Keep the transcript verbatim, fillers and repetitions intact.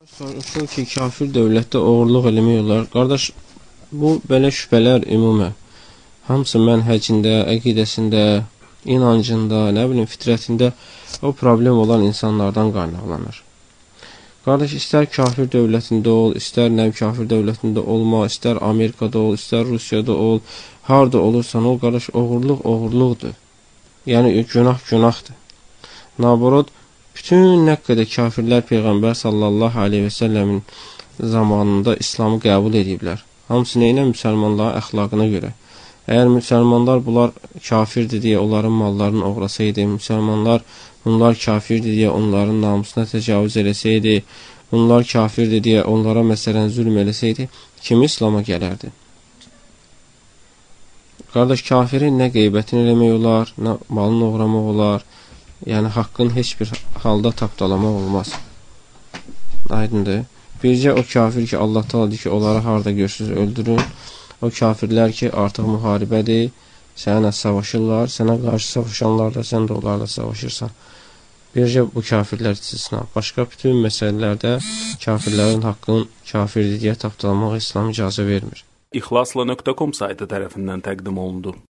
Soruşur ki, kafir dövlətdə oğurluq eləmək olar. Qardaş, bu belə şübhələr ümumən hamısı mənhəcində, əqidəsində, inancında, nə bilim, fitrətində o problem olan insanlardan qaynaqlanır. Qardaş, istər kafir dövlətində ol, istər nə kafir dövlətində olma, istər Amerikada ol, istər Rusiyada ol, harada olursan ol, qardaş, oğurluq oğurluqdur. Yəni, günah günahdır. Naborod, bütün nə qədər kafirlər Peyğəmbər sallallahu aleyhi və səlləmin zamanında İslamı qəbul ediblər. Hamısı neynə? Müsəlmanların əxlaqına görə. Əgər müsəlmanlar bunlar kafirdir deyə onların mallarını oğrasaydı, müsəlmanlar bunlar kafirdir deyə onların namusuna təcavüz eləsəydi, bunlar kafirdir deyə onlara məsələn zülm eləsəydi, kim İslama gələrdi? Qardaş, kafirin nə qeybətini eləmək olar, nə malını oğramaq olar, yəni haqqın heç bir halda tapdalamaq olmaz. Aydındır. Bircə o kafir ki, Allah təala deyir ki, onları harada görürsünüz öldürün. O kafirlər ki, artıq müharibədir, sənə savaşırlar, sənə qarşı savaşanlarla sən də onlarla savaşırsan. Bircə bu kafirlər istisna. Başqa bütün məsələlərdə kafirlərin haqqın kafirdir deyə tapdalamaq İslam icazə vermir. İxlasla nöqtə com saytı tərəfindən təqdim olundu.